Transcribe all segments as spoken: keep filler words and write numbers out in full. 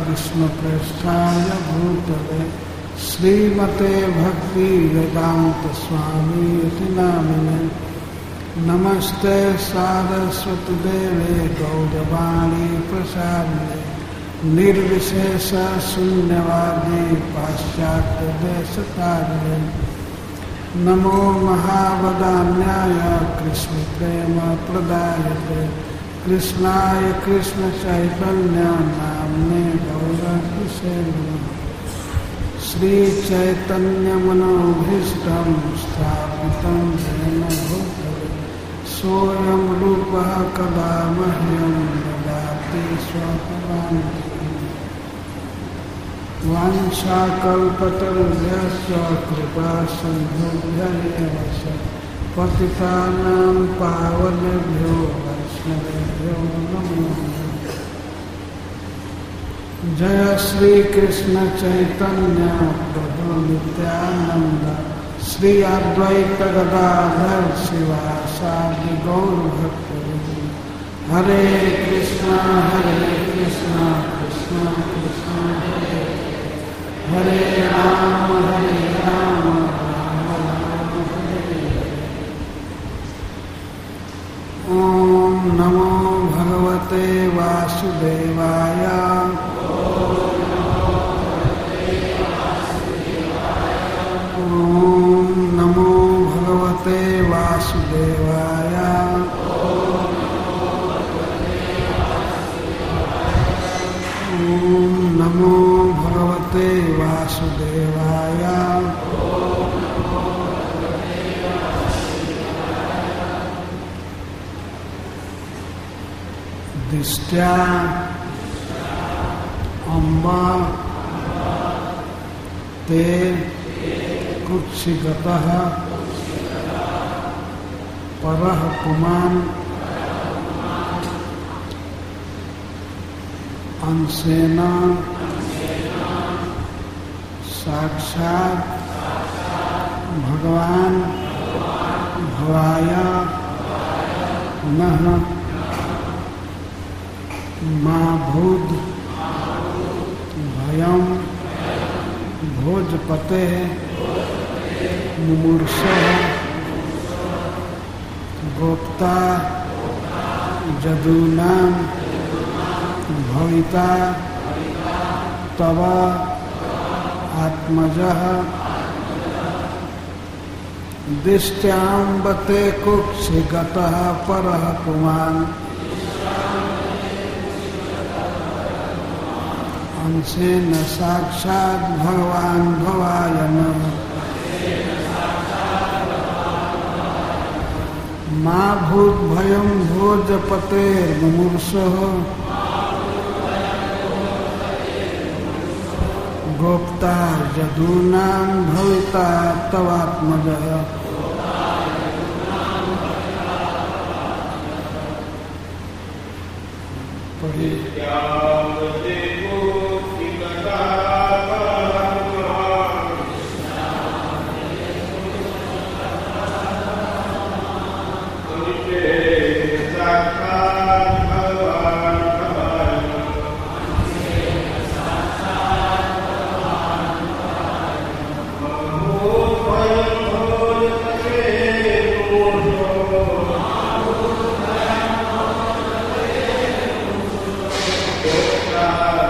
कृष्ण प्रेष्ठाय भूतले श्रीमते भक्ति वेदांत स्वामी इति नामिने नमस्ते सारस्वती देवे गौरवाणी प्रसारिणे निर्विशेष शून्यवादी पाश्चात्य देशतारिणे नमो महावदान्याय कृष्ण प्रेम प्रदायते कृष्णाय कृष्ण चैतन्य नाम्ने गौरकिसे नमः श्री चैतन्य मनोभीष्टं स्थापितं येन भूतले सोऽयं रूपः कदा मह्यं ददाति स्वपदान्तिकम् वाञ्छाकल्पतरुभ्यश्च कृपा सिन्धुभ्य एव च पतितानां पावनेभ्यो वैष्णवेभ्यो नमो नमः। जय श्री कृष्ण चैतन्य प्रभु नित्यानंद श्री अद्वैत गदाधर शिवासादि गौर भक्तवृंद हरे कृष्णा हरे कृष्णा कृष्णा कृष्णा हरे हरे राम हरे राम राम राम हरे हरे। ओम नमो भगवते वासुदेवाय ओम नमो भगवते वासुदेवाय ओम नमो भगवते वासुदेवाय दिष्ट्या अम्ब ते कुक्षिगतः परः पुमान् अंशेन साक्षात् भगवान भवाय नः मा भूद भयं भोजपते मुमूर्षः गोप्ता जदूनां भविता तव आत्मजः दिष्ट्यां बते कुक्षिगतः परः पुमान् अंशेन साक्षात् भगवान् भवाय नः मा भूत भयं भोजपतेर्मुमूर्षः गोप्ता जदूनां भविता तवात्मजः पढ़िए। God.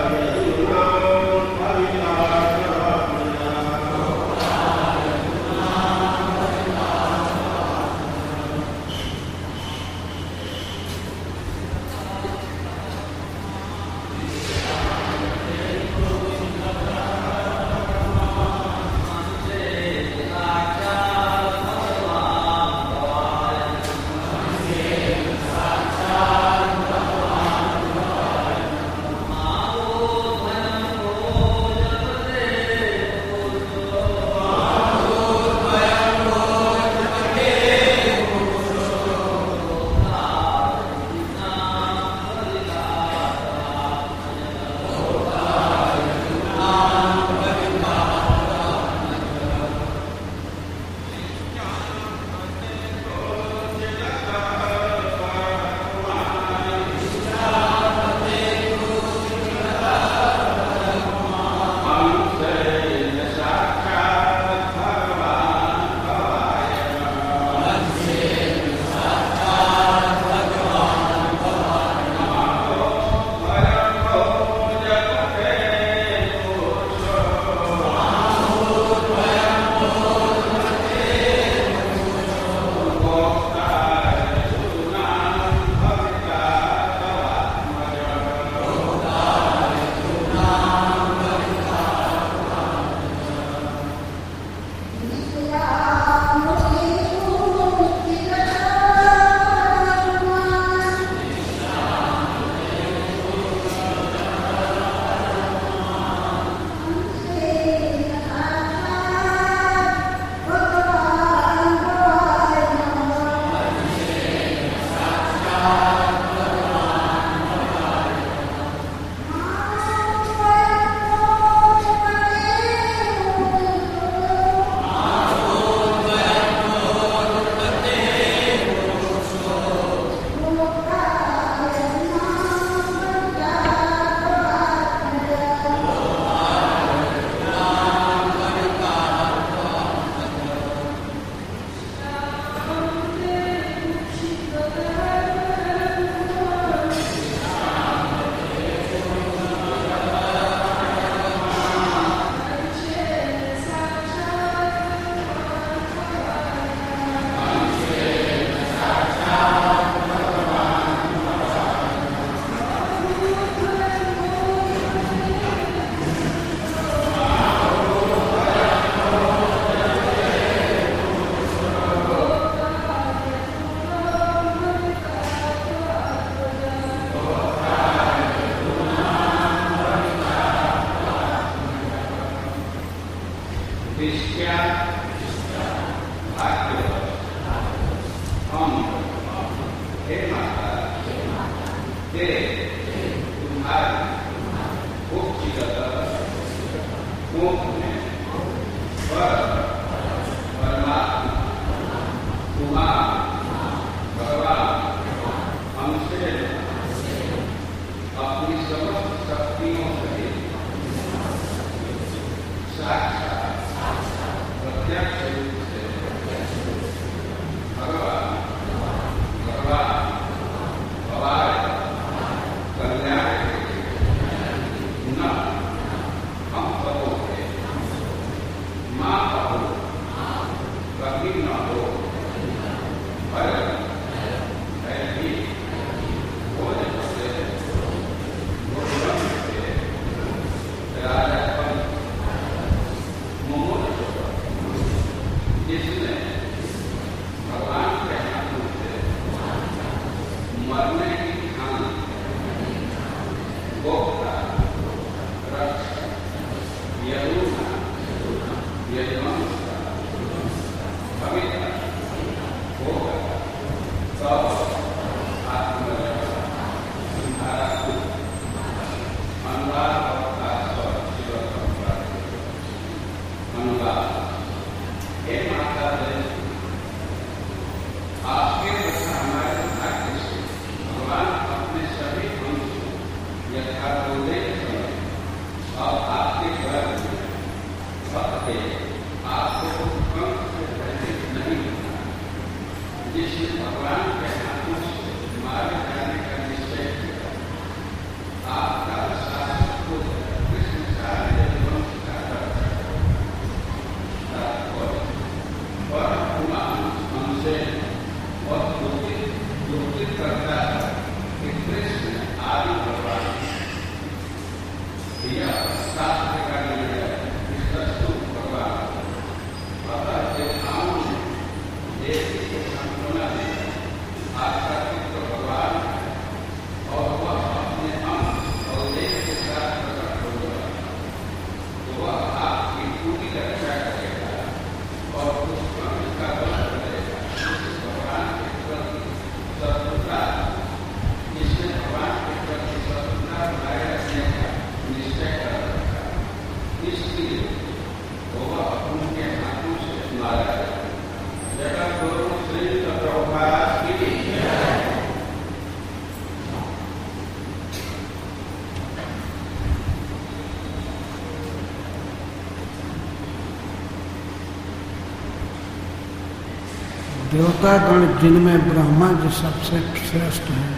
देवतागण जिनमें ब्रह्मा जी सबसे श्रेष्ठ हैं,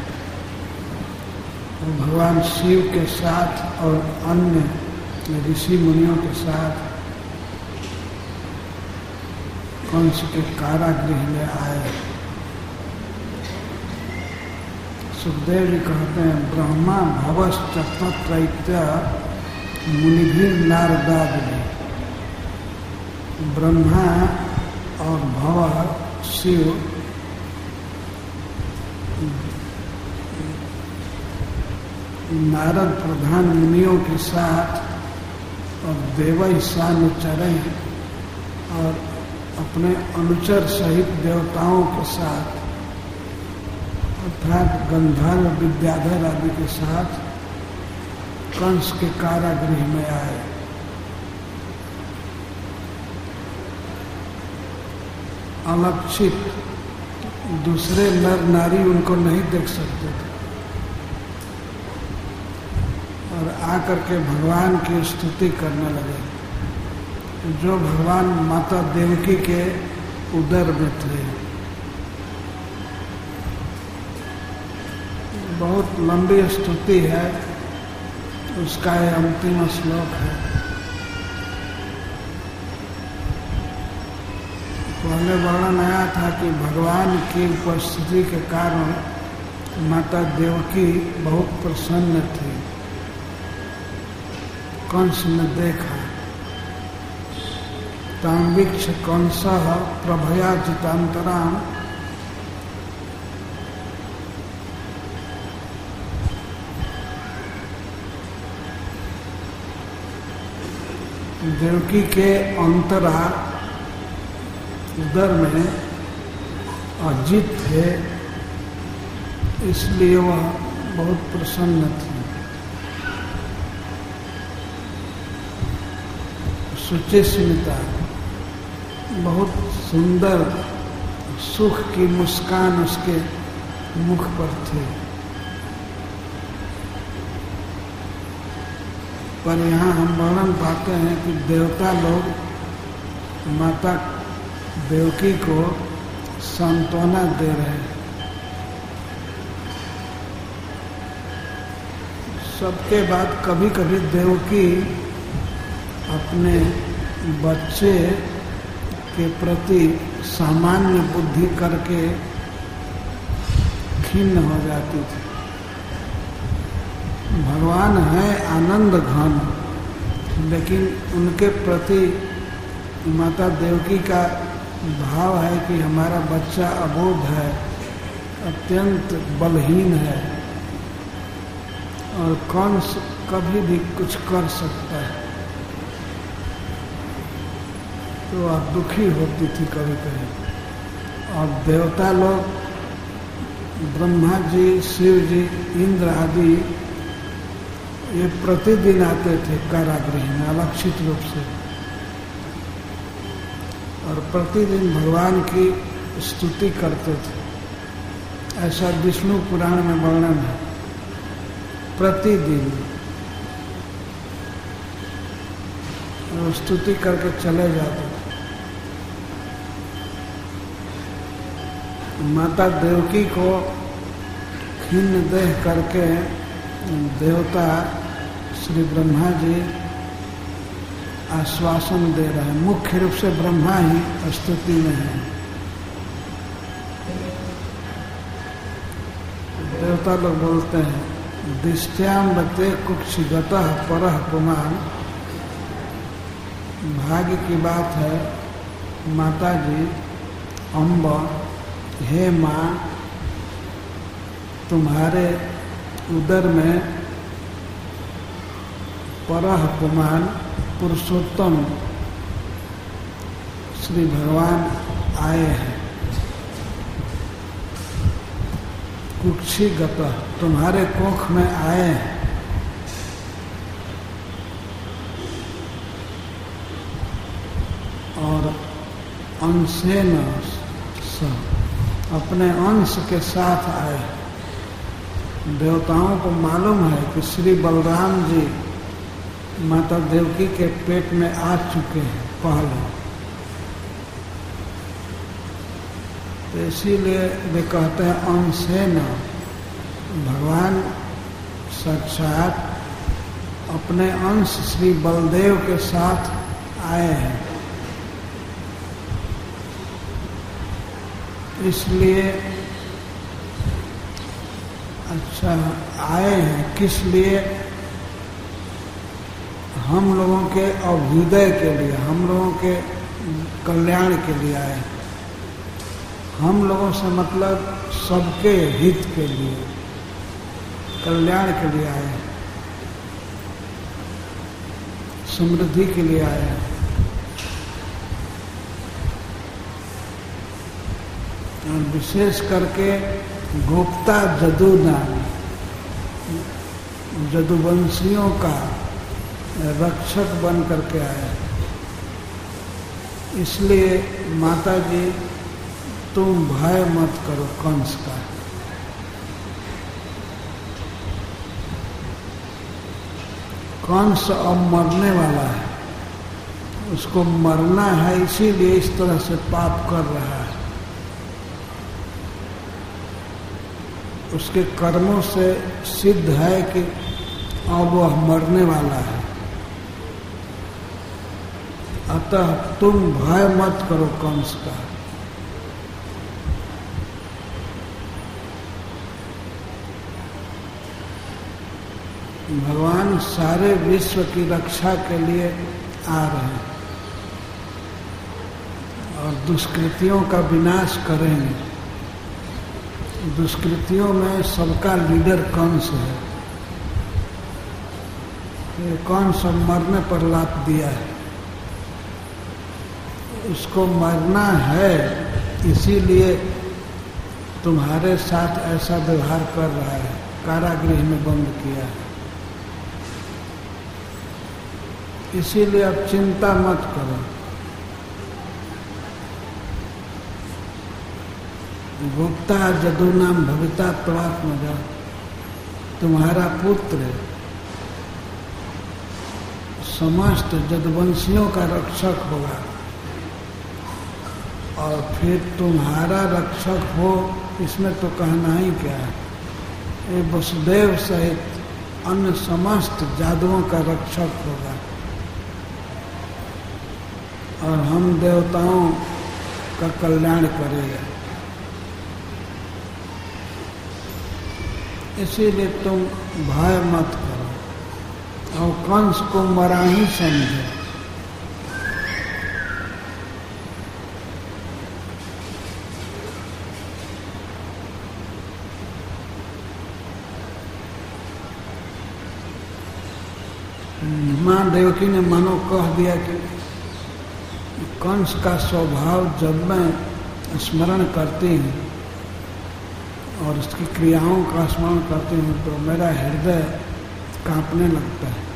वो भगवान शिव के साथ और अन्य ऋषि मुनियों के साथ कंस के कारागृह में आए। सुखदेव जी कहते हैं, ब्रह्मा भवश्च तत्रैत्य मुनिभिर नारदादि, ब्रह्मा और भव शिव नारद प्रधान मुनियों के साथ और देवई सानुचरें और अपने अनुचर सहित देवताओं के साथ अर्थात गंधर्व विद्याधर आदि के साथ कंस के कारागृह में आए। अलक्षित दूसरे नर नारी उनको नहीं देख सकते थे और आकर के भगवान की स्तुति करने लगे, जो भगवान माता देवकी के उदर में थे। बहुत लंबी स्तुति है, उसका ये अंतिम श्लोक है। पहले वर्णन आया था कि भगवान की उपस्थिति के कारण माता देवकी बहुत प्रसन्न थी। कंस ने देखा, तांवीक्ष कंसः प्रभया जितांतराम, देवकी के अंतरा उदर में अजित थे, इसलिए वह बहुत प्रसन्न थी। सुचिस्मिता, बहुत सुंदर सुख की मुस्कान उसके मुख पर थी। पर यहाँ हम वर्णन पाते हैं कि देवता लोग माता देवकी को सांत्वना दे रहे हैं। सबके बाद कभी कभी देवकी अपने बच्चे के प्रति सामान्य बुद्धि करके खिन्न हो जाती थी। भगवान है आनंद घन, लेकिन उनके प्रति माता देवकी का भाव है कि हमारा बच्चा अबोध है, अत्यंत बलहीन है और कंस कभी भी कुछ कर सकता है। तो आप दुखी होती थी कभी कभी। और देवता लोग, ब्रह्मा जी, शिव जी, इंद्र आदि, ये प्रतिदिन आते थे कारागृह में अलक्षित रूप से और प्रतिदिन भगवान की स्तुति करते थे। ऐसा विष्णु पुराण में वर्णन है। प्रतिदिन और स्तुति करके चले जाते थे। माता देवकी को खिन्न देह करके देवता श्री ब्रह्मा जी आश्वासन दे रहे हैं। मुख्य रूप से ब्रह्मा ही स्तुति में है। देवता लोग बोलते हैं, दिष्ट्याम बते कुक्षिगतः परः पुमान्। भाग्य की बात है माता जी, अम्ब, हे माँ, तुम्हारे उदर में परः पुमान् पुरुषोत्तम श्री भगवान आए हैं। कुक्षिगतः, तुम्हारे कोख में आए हैं। और अंशेन स, अपने अंश के साथ आए। देवताओं को मालूम है कि श्री बलराम जी माता देवकी के पेट में आ चुके हैं पहले, तो इसीलिए वे कहते हैं अंशेन, भगवान साक्षात अपने अंश श्री बलदेव के साथ आए हैं। इसलिए अच्छा आए हैं, किस लिए? हम लोगों के अभ्युदय के लिए, हम लोगों के कल्याण के लिए आए। हम लोगों से मतलब सबके हित के लिए, कल्याण के लिए आए, समृद्धि के लिए आए हैं। और विशेष करके गुप्ता जदू नाम, जदुवंशियों का रक्षक बन करके आए। इसलिए माता जी तुम भय मत करो कंस का। कंस अब मरने वाला है, उसको मरना है, इसीलिए इस तरह से पाप कर रहा है। उसके कर्मों से सिद्ध है कि अब वह मरने वाला है। अतः तुम भय मत करो कंस का। भगवान सारे विश्व की रक्षा के लिए आ रहे हैं और दुष्कृतियों का विनाश करेंगे। दुष्कृतियों में सबका लीडर कंस है। ये कंस मरने पर लात दिया है, उसको मरना है, इसीलिए तुम्हारे साथ ऐसा व्यवहार कर रहा है, कारागृह में बंद किया है। इसीलिए अब चिंता मत करो। गुप्ता जदू नाम भविता त्वात्मजा, तुम्हारा पुत्र समस्त जदुवंशियों का रक्षक होगा। और फिर तुम्हारा रक्षक हो, इसमें तो कहना ही क्या है। ये वसुदेव सहित अन्य समस्त जादुओं का रक्षक होगा और हम देवताओं का कल्याण करेगा। इसीलिए तुम भय मत करो और कंस को मरा ही समझो। माँ देवकी ने मानो कह दिया कि कंस का स्वभाव जब मैं स्मरण करती हूँ और उसकी क्रियाओं का स्मरण करती हूँ तो मेरा हृदय कांपने लगता है।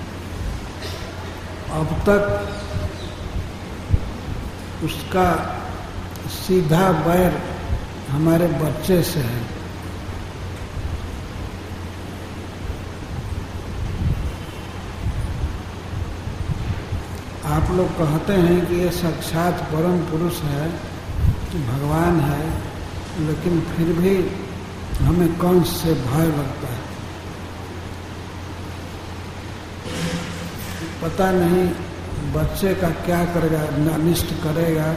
अब तक उसका सीधा बैर हमारे बच्चे से है। आप लोग कहते हैं कि ये साक्षात परम पुरुष है, भगवान है, लेकिन फिर भी हमें कंस से भय लगता है। पता नहीं बच्चे का क्या करेगा, अनिष्ट करेगा।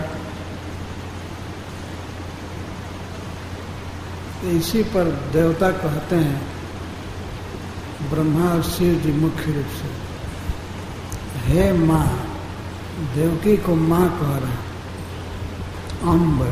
इसी पर देवता कहते हैं, ब्रह्मा और शिव जी मुख्य रूप से, हे माँ, देवकी को माँ कह रहे हैं। अम्ब,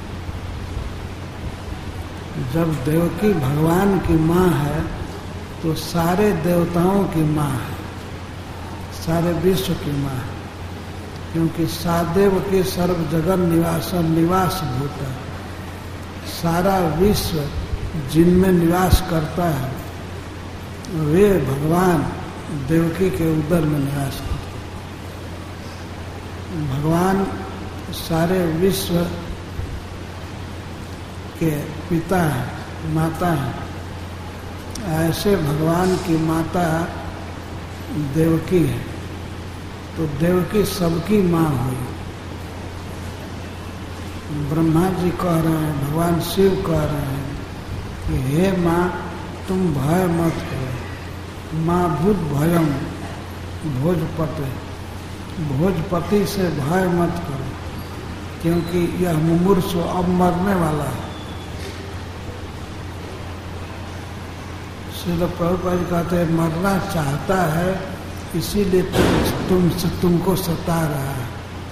जब देवकी भगवान की माँ है तो सारे देवताओं की माँ है, सारे विश्व की माँ है, क्योंकि सादेव के सर्व जगन निवासन निवास भूत है। सारा विश्व जिनमें निवास करता है वे भगवान देवकी के उदर में निवास करते। भगवान सारे विश्व के पिता हैं, माता हैं। ऐसे भगवान की माता देवकी है, तो देवकी सबकी माँ हुई। ब्रह्मा जी कह रहे हैं, भगवान शिव कह रहे हैं कि हे माँ, तुम भय मत करो। माँ भूत भयम भोजपति, भोजपति से भय मत करो, क्योंकि यह मुमूर्षु अब मरने वाला है। श्रील प्रभुपाद कहते हैं, मरना चाहता है इसीलिए तुम, तुम तुमको सता रहा है।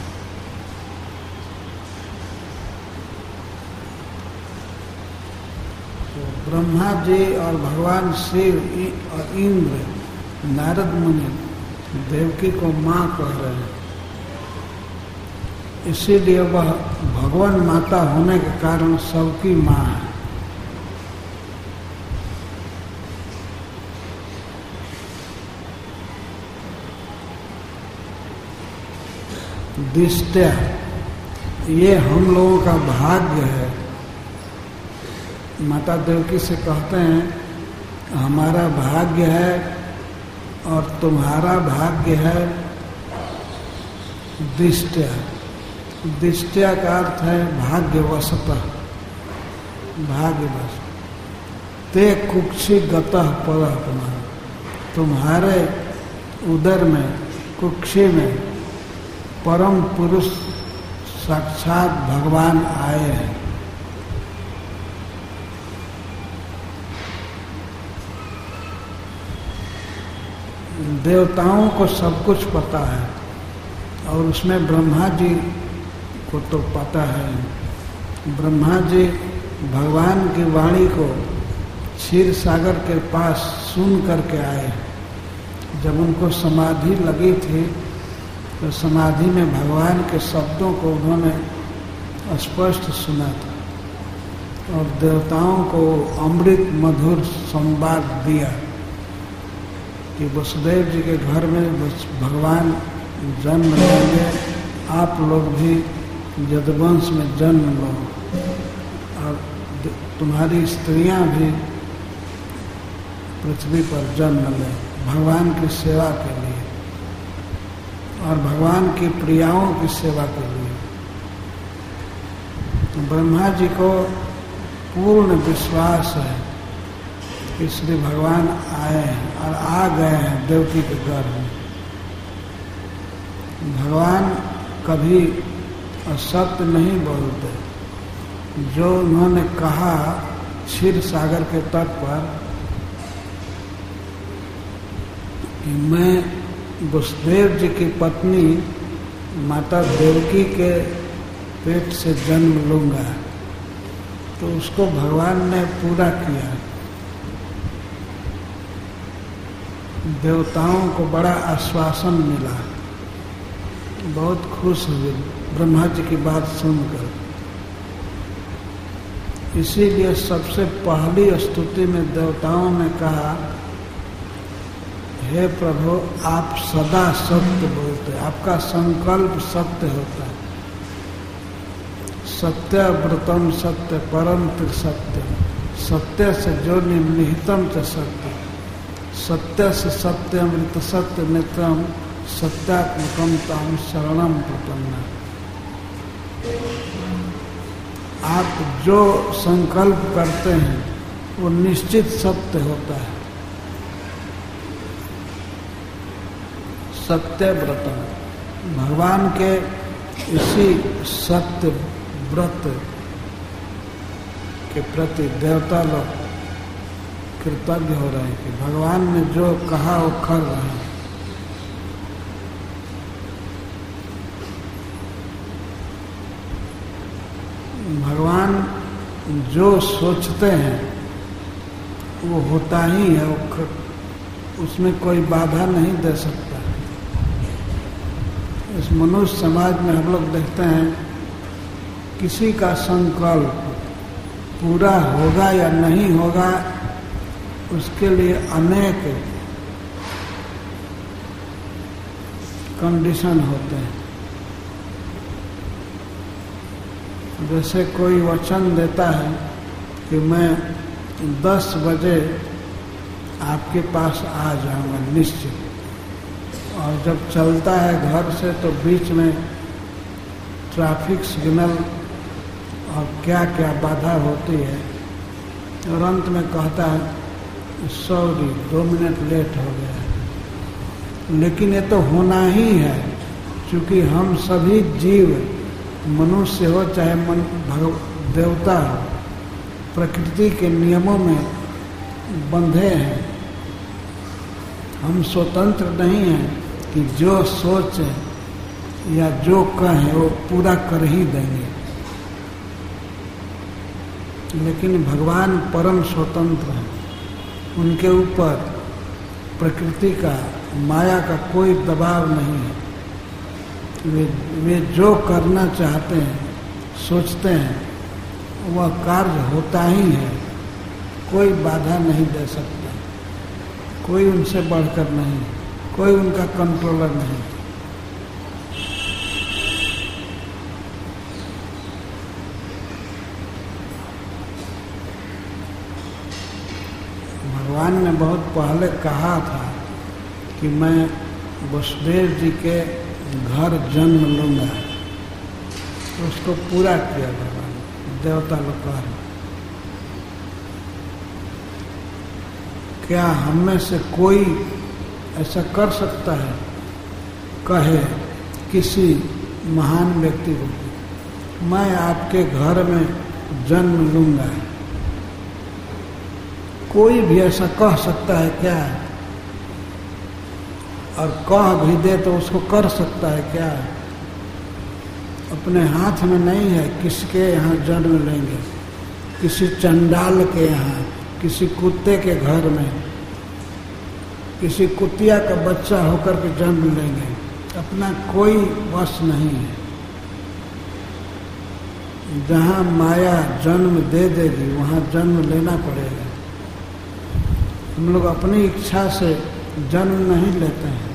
तो ब्रह्मा जी और भगवान शिव और इंद्र, नारद मुनि देवकी को माँ कह रहे हैं। इसीलिए वह भगवान माता होने के कारण सबकी माँ है। दिष्टया, ये हम लोगों का भाग्य है। माता देवकी से कहते हैं हमारा भाग्य है और तुम्हारा भाग्य है। दिष्टया, दिष्टया का अर्थ है भाग्यवशतः, भाग्यवश। ते कुक्षी गतः परः पुनः, तुम्हारे उदर में, कुक्षी में परम पुरुष साक्षात भगवान आए हैं। देवताओं को सब कुछ पता है और उसमें ब्रह्मा जी को तो पता है। ब्रह्मा जी भगवान की वाणी को क्षीर सागर के पास सुन करके आए। जब उनको समाधि लगी थी तो समाधि में भगवान के शब्दों को उन्होंने स्पष्ट सुना था और देवताओं को अमृत मधुर संवाद दिया कि वसुदेव जी के घर में भगवान जन्म लेंगे, आप लोग भी यदुवंश में जन्म लो और तुम्हारी स्त्रियां भी पृथ्वी पर जन्म लें भगवान की सेवा के लिए और भगवान की प्रियाओं की सेवा के लिए। ब्रह्मा जी को पूर्ण विश्वास है कि श्री भगवान आए हैं और आ गए हैं देवकी के गर्भ में। भगवान कभी असत्य नहीं बोलते। जो उन्होंने कहा क्षीर सागर के तट पर कि मैं वसुदेव जी की पत्नी माता देवकी के पेट से जन्म लूंगा, तो उसको भगवान ने पूरा किया। देवताओं को बड़ा आश्वासन मिला, बहुत खुश हुए ब्रह्मा जी की बात सुनकर। इसीलिए सबसे पहली स्तुति में देवताओं ने कहा, हे प्रभु आप सदा सत्य बोलते, आपका संकल्प सत्य होता है। सत्य व्रतम सत्य परम त्रिसत्य, सत्य से जो निहितम च सत्य, सत्य से सत्य अमृत सत्य नेत्रम सत्यात्मकम ताम शरणम प्रपन्ना। आप जो संकल्प करते हैं वो निश्चित सत्य होता है। सत्य व्रतम, भगवान के इसी सत्य व्रत के प्रति देवता लोग कृतज्ञ हो रहे हैं कि भगवान ने जो कहा वो कर रहे हैं। भगवान जो सोचते हैं वो होता ही है, वो उसमें कोई बाधा नहीं दे सकता। इस मनुष्य समाज में हम लोग देखते हैं किसी का संकल्प पूरा होगा या नहीं होगा, उसके लिए अनेक कंडीशन होते हैं। जैसे कोई वचन देता है कि मैं दस बजे आपके पास आ जाऊंगा निश्चित, और जब चलता है घर से तो बीच में ट्रैफिक सिग्नल और क्या क्या बाधा होती है और अंत में कहता है सॉरी दो मिनट लेट हो गया। लेकिन ये तो होना ही है, क्योंकि हम सभी जीव, मनुष्य हो चाहे मन भगव देवता हो, प्रकृति के नियमों में बंधे हैं। हम स्वतंत्र नहीं हैं कि जो सोचें या जो कहें वो पूरा कर ही देंगे, लेकिन भगवान परम स्वतंत्र हैं। उनके ऊपर प्रकृति का, माया का कोई दबाव नहीं है। वे वे जो करना चाहते हैं, सोचते हैं, वह कार्य होता ही है। कोई बाधा नहीं दे सकता, कोई उनसे बढ़कर नहीं, कोई उनका कंट्रोलर नहीं। भगवान ने बहुत पहले कहा था कि मैं वसुदेव जी के घर जन्म लूंगा, तो उसको पूरा किया भगवान। देवता लोग कह रहे, क्या हम में से कोई ऐसा कर सकता है, कहे किसी महान व्यक्ति को मैं आपके घर में जन्म लूंगा? कोई भी ऐसा कह सकता है क्या? और कह भी दे तो उसको कर सकता है क्या? अपने हाथ में नहीं है किसके यहाँ जन्म लेंगे, किसी चंडाल के यहाँ, किसी कुत्ते के घर में, किसी कुतिया का बच्चा होकर के जन्म लेंगे। अपना कोई वश नहीं है। जहाँ माया जन्म दे देगी वहाँ जन्म लेना पड़ेगा। हम लोग अपनी इच्छा से जन्म नहीं लेते हैं।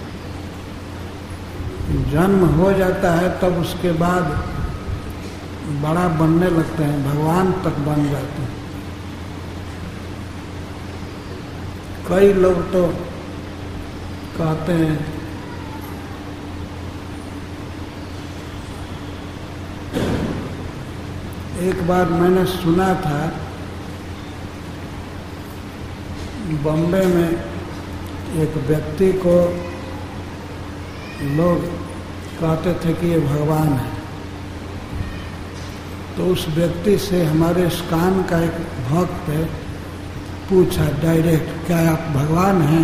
जन्म हो जाता है तब उसके बाद बड़ा बनने लगते हैं, भगवान तक बन जाते हैं। कई लोग तो कहते हैं एक बार मैंने सुना था बॉम्बे में एक व्यक्ति को लोग कहते थे कि ये भगवान है। तो उस व्यक्ति से हमारे इस्कॉन का एक भक्त पूछा डायरेक्ट, क्या आप भगवान हैं?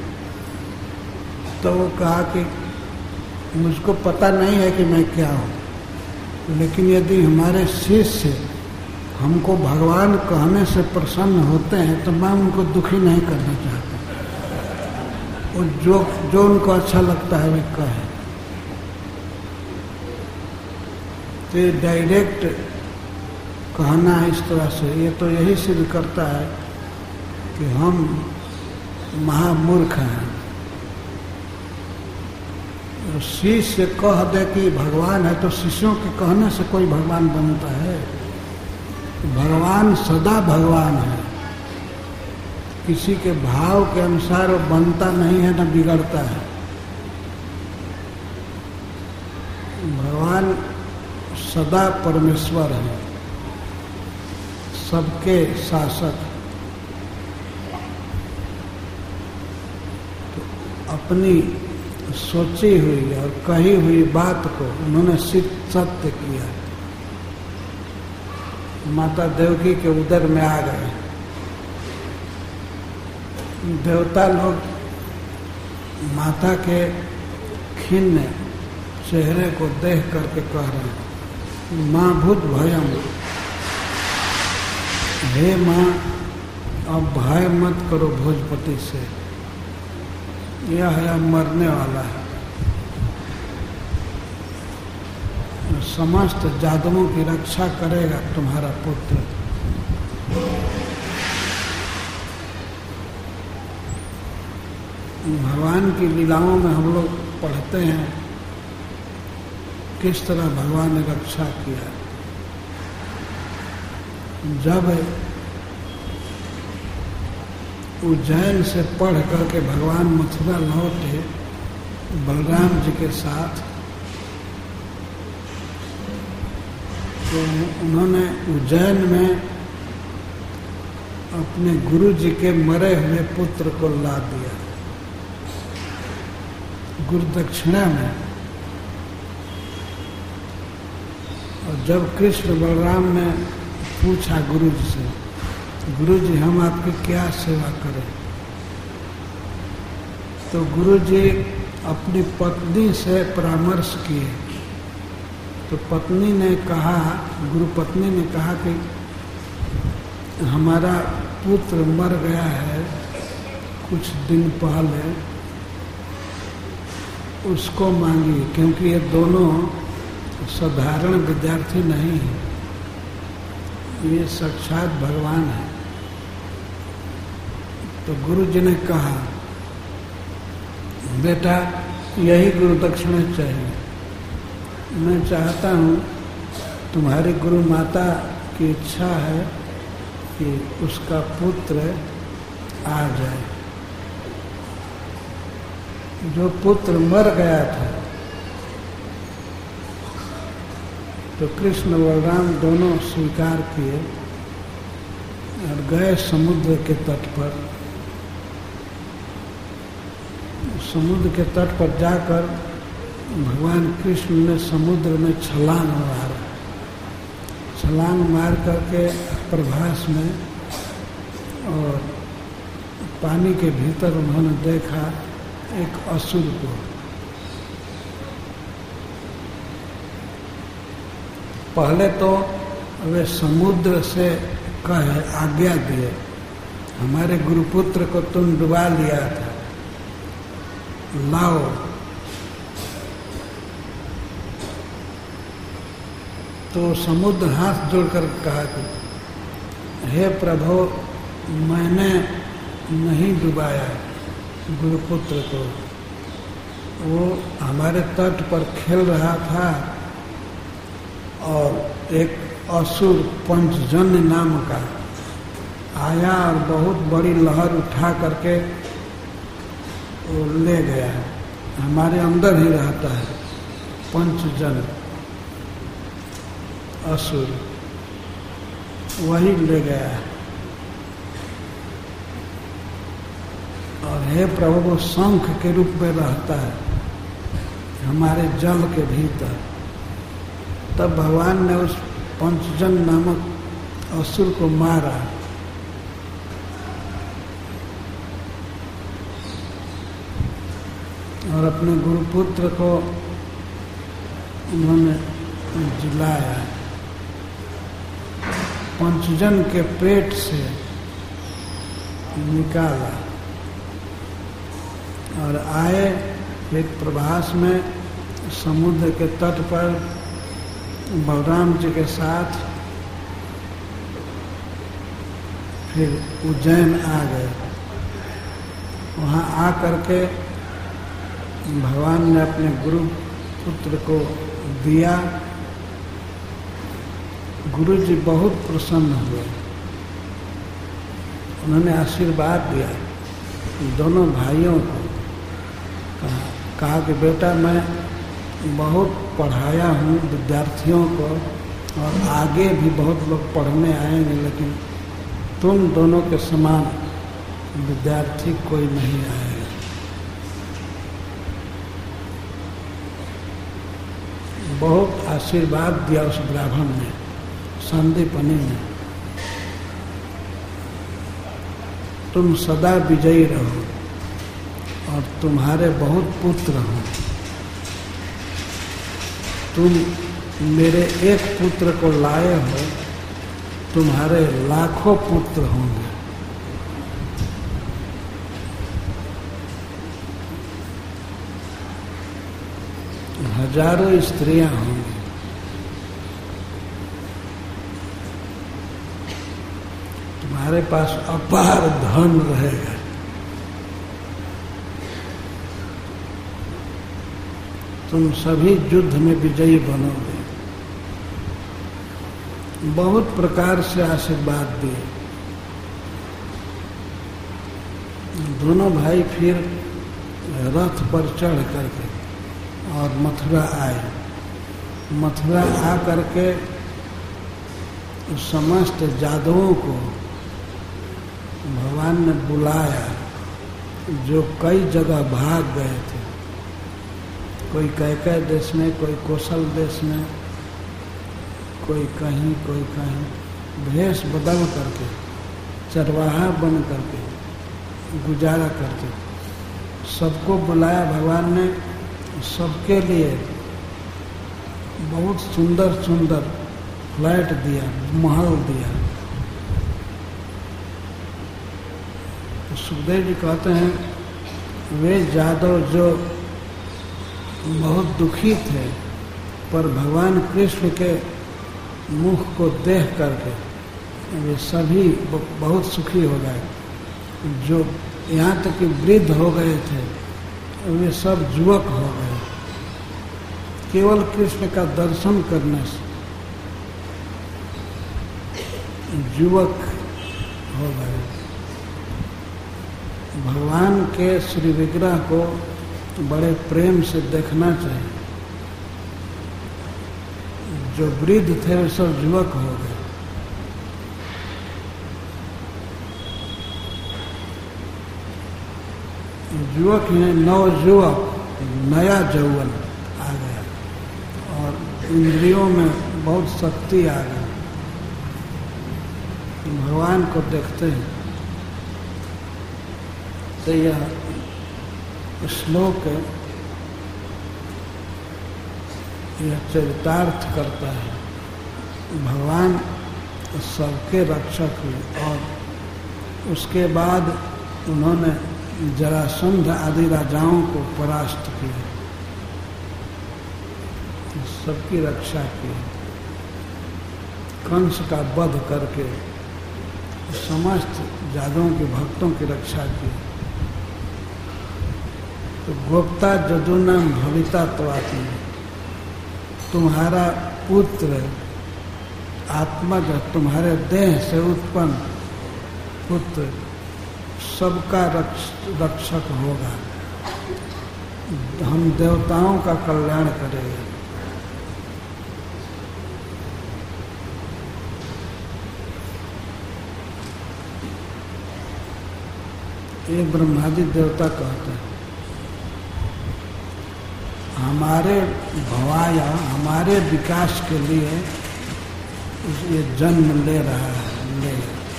तो वो कहा कि मुझको पता नहीं है कि मैं क्या हूँ, लेकिन यदि हमारे शिष्य हमको भगवान कहने से प्रसन्न होते हैं तो मैं उनको दुखी नहीं करना चाहता। और जो जो उनको अच्छा लगता है वे कहें। तो ये डायरेक्ट कहना है इस तरह से, ये तो यही सिद्ध करता है कि हम महामूर्ख हैं। शिष्य कह दे कि भगवान है तो शिष्यों के कहने से कोई भगवान बनता है? भगवान सदा भगवान है, किसी के भाव के अनुसार वो बनता नहीं है न बिगड़ता है। भगवान सदा परमेश्वर है, सबके शासक। तो अपनी सोची हुई और कही हुई बात को उन्होंने सत्य किया। माता देवकी के उदर में आ गए। देवता लोग माता के खिन्न चेहरे को देख करके कह रहे हैं, माँ भूत भयम, हे माँ अब भय मत करो भोजपति से, यह है मरने वाला है। समस्त जादुओं की रक्षा करेगा तुम्हारा पुत्र। भगवान की लीलाओं में हम लोग पढ़ते हैं किस तरह भगवान ने रक्षा किया। जब उज्जैन से पढ़ करके भगवान मथुरा लौटे बलराम जी के साथ, तो उन्होंने उज्जैन में अपने गुरु जी के मरे हुए पुत्र को ला दिया गुरु दक्षिणा में। और जब कृष्ण बलराम ने पूछा गुरु जी से, गुरु जी हम आपकी क्या सेवा करें, तो गुरुजी अपनी पत्नी से परामर्श किए। तो पत्नी ने कहा, गुरु पत्नी ने कहा कि हमारा पुत्र मर गया है कुछ दिन पहले, उसको मांगिए, क्योंकि ये दोनों साधारण विद्यार्थी नहीं है, ये साक्षात भगवान है। तो गुरु जी ने कहा, बेटा यही गुरु दक्षिणा चाहिए। मैं चाहता हूँ, तुम्हारी गुरु माता की इच्छा है कि उसका पुत्र आ जाए। जो पुत्र मर गया था, तो कृष्ण बलराम दोनों स्वीकार किए और गए समुद्र के तट पर। समुद्र के तट पर जाकर भगवान कृष्ण ने समुद्र में छलांग मारा। छलांग मार करके प्रभास में और पानी के भीतर उन्होंने देखा एक असुर को। पहले तो वे समुद्र से कहे, आज्ञा दिए, हमारे गुरुपुत्र को तुम डुबा लिया था, लाओ। तो समुद्र हाथ जोड़कर कहा कि हे प्रभु, मैंने नहीं डुबाया गुरुपुत्र को, वो हमारे तट पर खेल रहा था और एक असुर पंचजन्य नाम का आया और बहुत बड़ी लहर उठा करके वो ले गया। हमारे अंदर ही रहता है पंचजन्य असुर, वही ले गया। और हे प्रभु, वो शंख के रूप में रहता है हमारे जल के भीतर। तब भगवान ने उस पंचजन नामक असुर को मारा। और अपने गुरुपुत्र को उन्होंने जिलाया, पंचजन के पेट से निकाला और आए एक प्रभास में समुद्र के तट पर बलराम जी के साथ। फिर उज्जैन आ गए। वहाँ आ करके भगवान ने अपने गुरु पुत्र को दिया। गुरु जी बहुत प्रसन्न हुए, उन्होंने आशीर्वाद दिया दोनों भाइयों को। कहा, कहा कि बेटा, मैं बहुत पढ़ाया हूँ विद्यार्थियों को और आगे भी बहुत लोग पढ़ने आएंगे, लेकिन तुम दोनों के समान विद्यार्थी कोई नहीं आएगा। बहुत आशीर्वाद दिया उस ब्राह्मण ने, संदीपनी ने। तुम सदा विजयी रहो और तुम्हारे बहुत पुत्र हों। तुम मेरे एक पुत्र को लाए हो, तुम्हारे लाखों पुत्र होंगे। हजारों स्त्रियां होंगी। तुम्हारे पास अपार धन रहेगा। तुम सभी युद्ध में विजयी बनोगे। बहुत प्रकार से आशीर्वाद दिए। दोनों भाई फिर रथ पर चढ़ करके और मथुरा आए। मथुरा आ करके समस्त जादवों को भगवान ने बुलाया, जो कई जगह भाग गए थे। कोई कैकेय देश में, कोई कौशल देश में, कोई कहीं कोई कहीं भेष बदल करके, चरवाहा बन करके गुजारा करते। सबको बुलाया भगवान ने, सबके लिए बहुत सुंदर सुंदर फ्लैट दिया, महल दिया। तो सुखदेव जी कहते हैं वे यादव जो बहुत दुखी थे, पर भगवान कृष्ण के मुख को देख करके वे सभी बहुत सुखी हो गए। जो यहाँ तक कि वृद्ध हो गए थे, वे सब युवक हो गए केवल कृष्ण का दर्शन करने से, युवक हो गए। भगवान के श्री विग्रह को बड़े प्रेम से देखना चाहिए। जो वृद्ध थे वे सब युवक हो गए। युवक में नवयुवक, नया यौवन आ गया और इंद्रियों में बहुत शक्ति आ गई। भगवान को देखते हैं तो यह श्लोक यह चरितार्थ करता है। भगवान सबके रक्षक हुए और उसके बाद उन्होंने जरासंध आदि राजाओं को परास्त किया, सबकी रक्षा की, कंस का वध करके समस्त यादवों के भक्तों की रक्षा की। तो गोप्ता जदुनाम भविता तो आत्मा, तुम्हारा पुत्र आत्मज, तुम्हारे देह से उत्पन्न पुत्र सबका रक्ष, रक्षक होगा। हम देवताओं का कल्याण करेंगे। ये ब्रह्मादि देवता कहते हैं हमारे भवाया, हमारे विकास के लिए ये जन्म ले रहा है। ले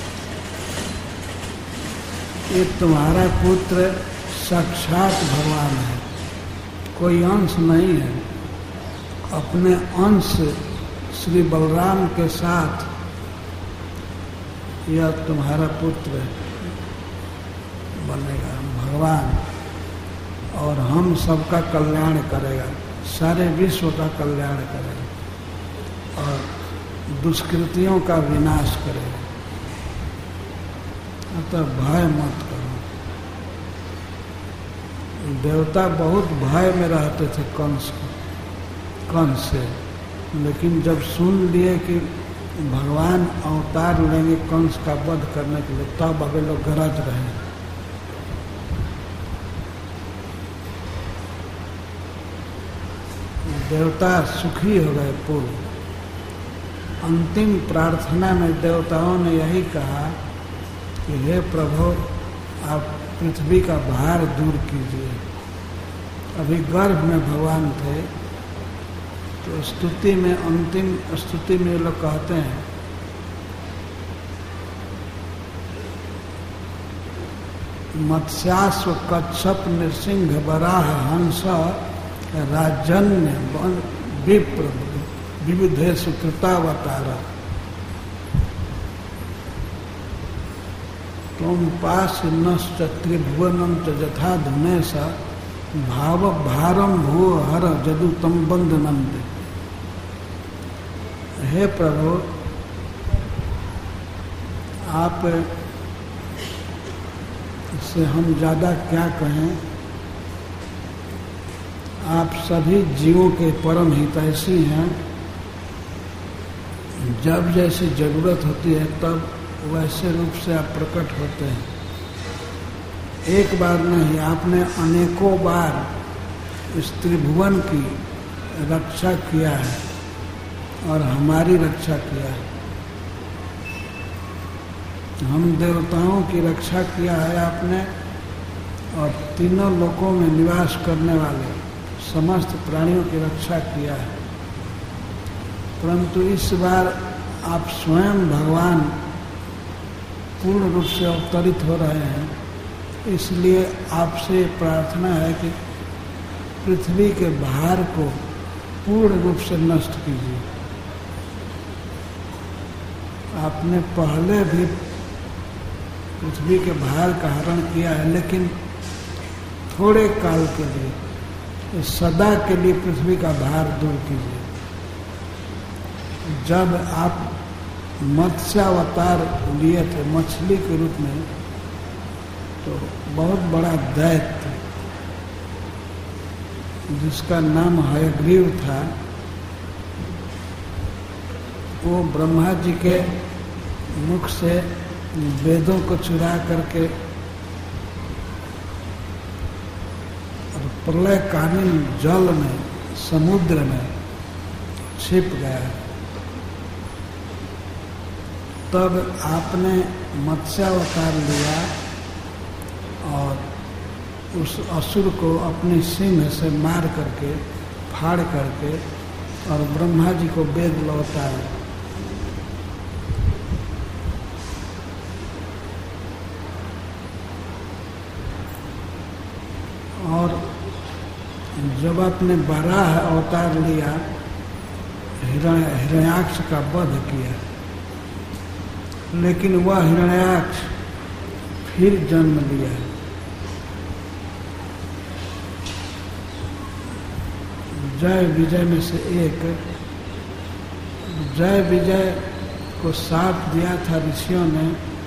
ये तुम्हारा पुत्र साक्षात भगवान है, कोई अंश नहीं है। अपने अंश श्री बलराम के साथ यह तुम्हारा पुत्र बनेगा भगवान, और हम सबका कल्याण करेगा, सारे विश्व का कल्याण करेगा और दुष्कृतियों का विनाश करेगा। अतः भय मत करो। देवता बहुत भय में रहते थे कंस को, कंस से, लेकिन जब सुन लिए कि भगवान अवतार लेंगे कंस का वध करने के लिए, तब अभी लोग गरज रहे। देवता सुखी हो गए पूर्ण। अंतिम प्रार्थना में देवताओं ने यही कहा कि हे प्रभु, आप पृथ्वी का भार दूर कीजिए। अभी गर्भ में भगवान थे, तो स्तुति में, अंतिम स्तुति में लोग कहते हैं मत्स्यास्व कच्छप नृसिंह वराह हंस राजन्य विप्र विविधेषु कृतावतारा। तुम पास नश्च त्रिभुवनम च यथा धुनेसा भाव भारम भू हर जदु तम बंदनंद। हे प्रभु, आप से हम ज्यादा क्या कहें। आप सभी जीवों के परम हितैषी हैं। जब जैसी जरूरत होती है तब वैसे रूप से आप प्रकट होते हैं। एक बार नहीं, आपने अनेकों बार इस त्रिभुवन की रक्षा किया है और हमारी रक्षा किया है। हम देवताओं की रक्षा किया है आपने, और तीनों लोकों में निवास करने वाले समस्त प्राणियों की रक्षा किया है। परंतु इस बार आप स्वयं भगवान पूर्ण रूप से अवतरित हो रहे हैं इसलिए आपसे प्रार्थना है कि पृथ्वी के भार को पूर्ण रूप से नष्ट कीजिए। आपने पहले भी पृथ्वी के भार का हरण किया है, लेकिन थोड़े काल के लिए, सदा के लिए पृथ्वी का भार दूर कीजिए। जब आप मत्स्यावतार लिए थे मछली के रूप में, तो बहुत बड़ा दैत्य जिसका नाम हयग्रीव था, वो ब्रह्मा जी के मुख से वेदों को चुरा करके और प्रलयकालीन जल में, समुद्र में छिप गया। तब आपने मत्स्यावतार लिया और उस असुर को अपनी सिंह से मार करके, फाड़ करके, और ब्रह्मा जी को वेद लौटाया। और जब आपने वराह अवतार लिया, हिरण्याक्ष का वध किया, लेकिन वह हिरण्याक्ष फिर जन्म लिया। जय विजय में से एक, जय विजय को साथ दिया था ऋषियों ने,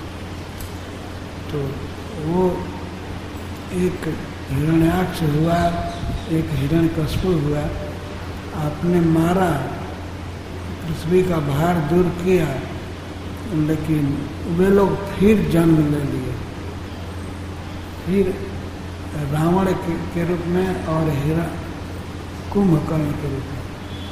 तो वो एक हिरण्याक्ष हुआ, एक हिरण्यकश्यप हुआ। आपने मारा, पृथ्वी का भार दूर किया, लेकिन वे लोग फिर जन्म ले लिए, फिर रावण के, के रूप में और हिरण कुंभकर्ण के रूप में,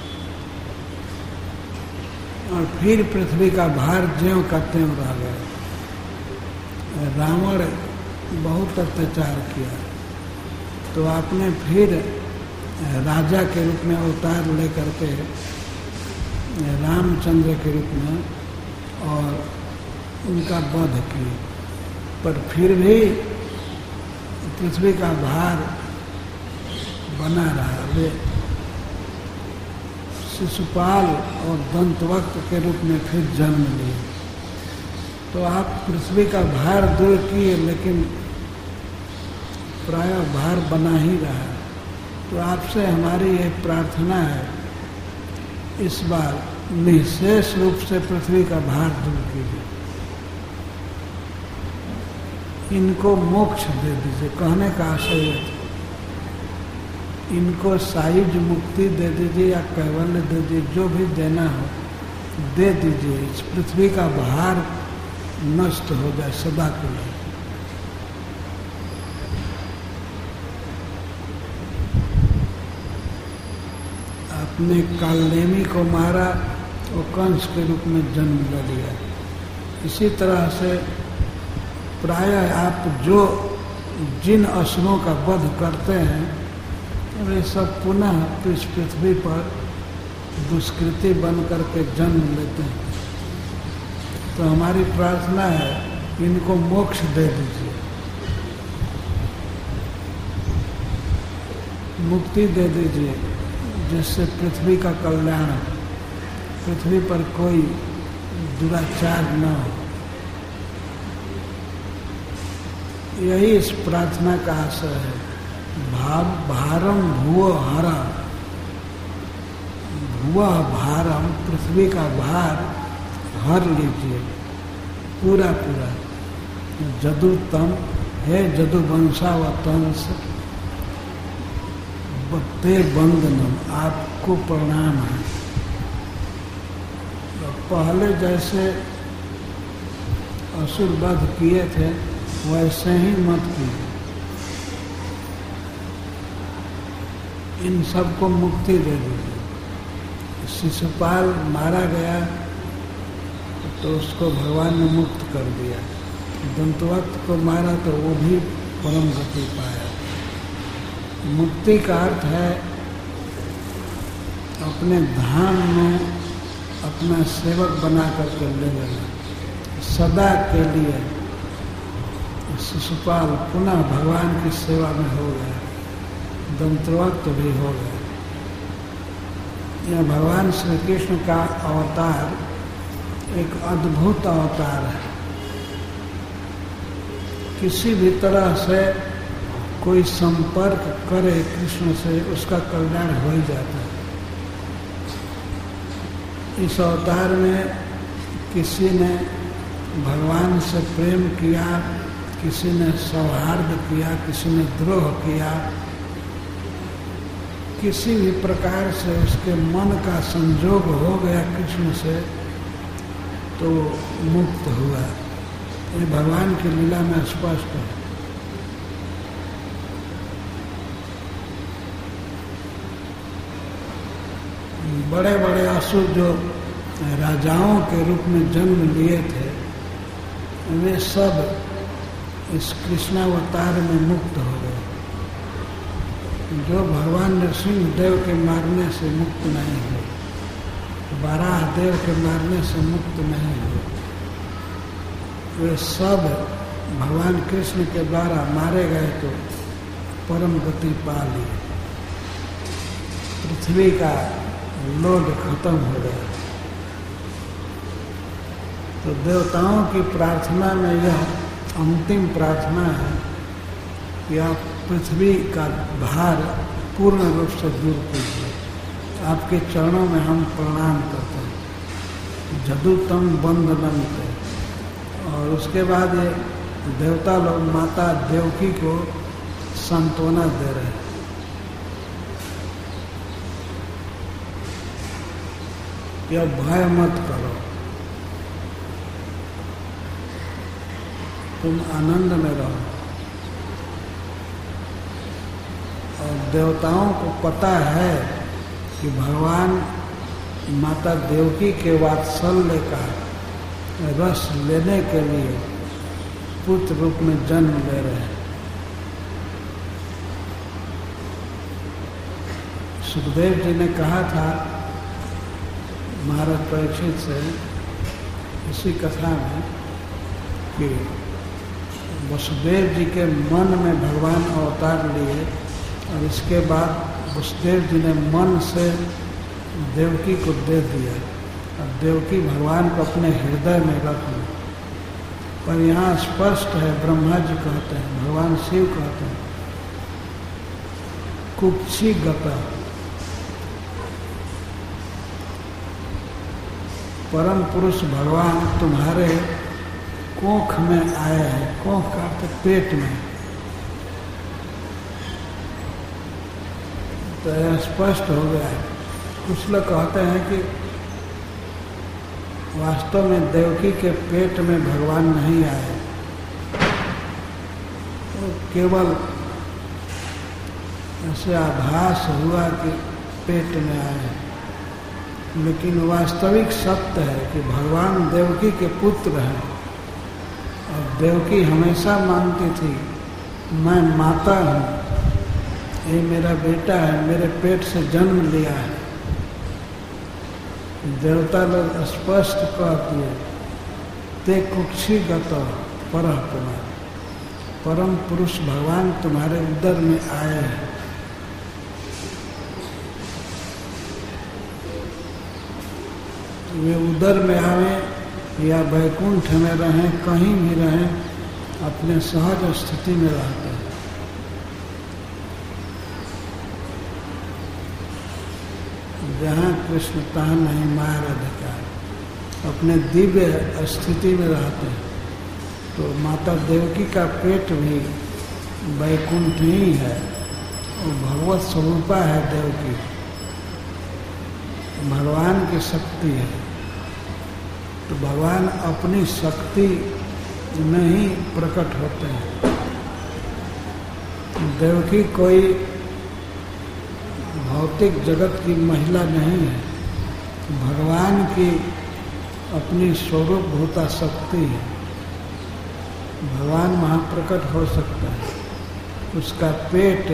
और फिर पृथ्वी का भार ज्यों का त्यों रह गया। रावण बहुत अत्याचार किया, तो आपने फिर राजा के रूप में अवतार लेकर के रामचंद्र के रूप में और उनका वध किए, पर फिर भी पृथ्वी का भार बना रहा। वे शिशुपाल और दंतवक्त के रूप में फिर जन्म लिए। तो आप पृथ्वी का भार दूर किए, लेकिन प्राय भार बना ही रहा। तो आपसे हमारी एक प्रार्थना है, इस बार निःशेष रूप से पृथ्वी का भार दूर कीजिए, इनको मोक्ष दे दीजिए। कहने का आशय है इनको सायुज मुक्ति दे दीजिए या कैवल्य दे दीजिए, जो भी देना हो दे दीजिए। इस पृथ्वी का भार नष्ट हो जाए सदा के लिए। आपने कालनेमी को मारा, वो कंस के रूप में जन्म ले लिया। इसी तरह से प्रायः आप जो जिन असुरों का वध करते हैं, वे सब पुनः इस पृथ्वी पर दुष्कृति बन करके जन्म लेते हैं। तो हमारी प्रार्थना है, इनको मोक्ष दे दीजिए, मुक्ति दे दीजिए, जिससे पृथ्वी का कल्याण, पृथ्वी पर कोई दुराचार न हो। यही इस प्रार्थना का आशय है। भाव भारम भुव हरा, भुव भारम, पृथ्वी का भार हर लीजिए पूरा पूरा। जदुतम है जदुवंशावतंस ते वंदनम, आपको प्रणाम है। पहले जैसे असुर वध किए थे वैसे ही मत कीजिए। इन सबको मुक्ति दे दीजिए। शिशुपाल मारा गया तो उसको भगवान ने मुक्त कर दिया। दंतवक्त को मारा तो वो भी परम गति पाया। मुक्ति का अर्थ है अपने धाम में अपना सेवक बना करके ले लेना, सदा के लिए शिशुपाल पुनः भगवान की सेवा में हो गया, दंतवक्त भी हो गया। यह भगवान श्री कृष्ण का अवतार एक अद्भुत अवतार है। किसी भी तरह से कोई संपर्क करे कृष्ण से, उसका कल्याण हो ही जाता है। इस अवतार में किसी ने भगवान से प्रेम किया, किसी ने सौहार्द किया, किसी ने द्रोह किया, किसी भी प्रकार से उसके मन का संजोग हो गया कृष्ण से तो मुक्त हुआ। ये भगवान की लीला में स्पष्ट है। बड़े बड़े असुर जो राजाओं के रूप में जन्म लिए थे, वे सब इस कृष्णावतार में मुक्त हो गए। जो भगवान नरसिंह देव के मारने से मुक्त नहीं हुए, बाराह देव के मारने से मुक्त नहीं हुए, वे सब भगवान कृष्ण के द्वारा मारे गए तो परम गति पा ली। पृथ्वी का लोड खत्म हो गया। तो देवताओं की प्रार्थना में यह अंतिम प्रार्थना है कि आप पृथ्वी का भार पूर्ण रूप से दूर कीजिए। आपके चरणों में हम प्रणाम करते हैं। जदुतम बंदनम पे। और उसके बाद ये देवता लोग माता देवकी को सांत्वना दे रहे हैं। कि अब भय मत करो, तुम आनंद में रहो। और देवताओं को पता है कि भगवान माता देवकी के वात्सल्य का रस लेने के लिए पुत्र रूप में जन्म ले रहे हैं। सुखदेव जी ने कहा था महाराज परीक्षित से इसी कथा में कि वसुदेव जी के मन में भगवान अवतार लिए और इसके बाद वसुदेव जी ने मन से देवकी को दे दिया और देवकी भगवान को अपने हृदय में रख ली। पर यहाँ स्पष्ट है, ब्रह्मा जी कहते हैं, भगवान शिव कहते हैं, कुक्षी गता, परम पुरुष भगवान तुम्हारे कोख में आए हैं। कोख का अर्थ पेट में। तो यह स्पष्ट हो गया है। कुछ लोग कहते हैं कि वास्तव में देवकी के पेट में भगवान नहीं आए, तो केवल ऐसे आभास हुआ कि पेट में आए। लेकिन वास्तविक सत्य है कि भगवान देवकी के पुत्र हैं। और देवकी हमेशा मानती थी मैं माता हूँ, ये मेरा बेटा है, मेरे पेट से जन्म लिया है। देवता लोग स्पष्ट कह दिए, ते कुक्षी गत परह कुमार, परम पुरुष भगवान तुम्हारे उदर में आए हैं। वे उदर में आवे या वैकुंठ में रहें, कहीं भी रहें, अपने सहज स्थिति में रहते हैं। जहाँ कृष्ण तहाँ नहीं मार अधिकार, अपने दिव्य स्थिति में रहते हैं। तो माता देवकी का पेट भी वैकुंठ ही है और भगवत स्वरूपा है। देवकी भगवान की शक्ति है। तो भगवान अपनी शक्ति में ही प्रकट होते हैं। देवकी कोई भौतिक जगत की महिला नहीं है, भगवान की अपनी स्वरूप भूता शक्ति है। भगवान वहाँ प्रकट हो सकता है। उसका पेट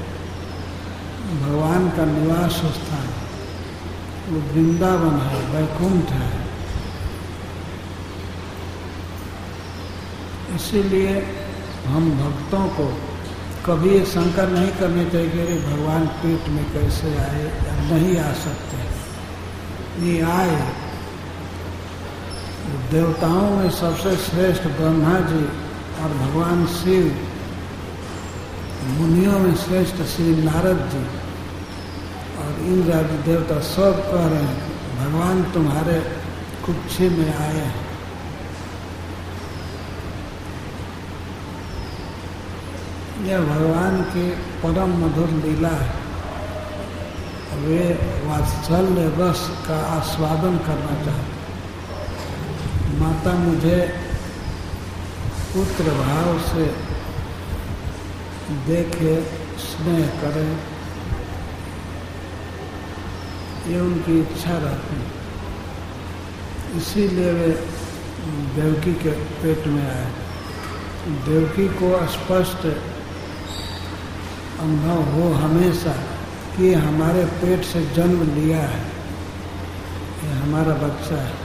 भगवान का निवास स्थान, वो वृंदावन है, वैकुंठ है। इसीलिए हम भक्तों को कभी ये शंका नहीं करनी चाहिए कि अरे भगवान पेट में कैसे आए या नहीं आ सकते। ये आए। देवताओं में सबसे श्रेष्ठ ब्रह्मा जी और भगवान शिव, मुनियों में श्रेष्ठ श्री नारद जी और इंद्र आदि देवता सब कह रहे हैं भगवान तुम्हारे कुक्षी में आए हैं। यह भगवान की परम मधुर लीला है। वे वात्सल्य रस का आस्वादन करना चाहते। माता मुझे पुत्र भाव से देखे, स्नेह करे, ये उनकी इच्छा रहती है। इसीलिए वे देवकी के पेट में आए। देवकी को स्पष्ट अनुभव हो हमेशा कि हमारे पेट से जन्म लिया है, ये हमारा बच्चा है।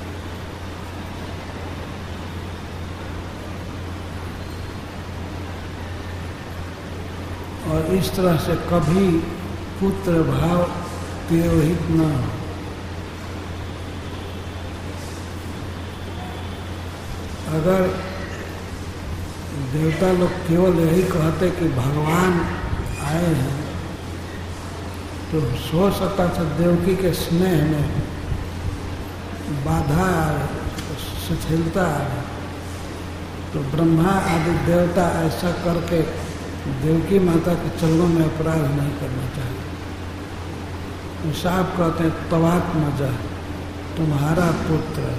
और इस तरह से कभी पुत्र भाव तिरोहित न हो। अगर देवता लोग केवल यही कहते कि भगवान आए हैं तो हो सकता था देवकी के स्नेह में बाधा आए, शिथिलता आए, तो ब्रह्मा आदि देवता ऐसा करके देवकी माता के चरणों में अपराध नहीं करना चाहिए। साहब कहते हैं तवात्मज, तुम्हारा पुत्र।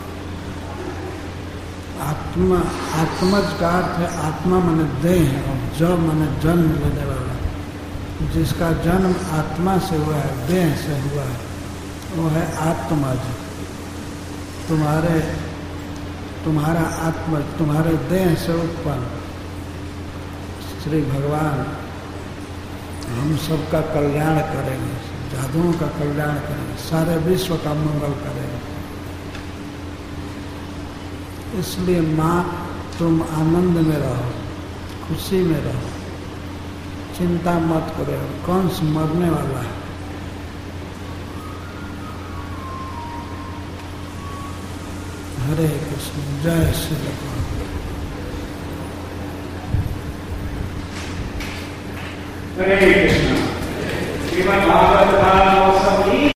आत्मा, आत्मज का अर्थ है आत्मा माने देह और ज माने जन्म लेने वाला। जिसका जन्म आत्मा से हुआ है, देह से हुआ है, वो है आत्मज। तुम्हारे तुम्हारा आत्मज, तुम्हारे देह से उत्पन्न श्री भगवान हम सबका कल्याण करेंगे, साधुओं का कल्याण करेंगे, सारे विश्व का मंगल करेंगे। इसलिए माँ तुम आनंद में रहो, खुशी में रहो, चिंता मत करो। कंस मरने वाला है। हरे कृष्ण, जय श्री कृष्ण। हरे कृष्ण। श्रीमद् भागवत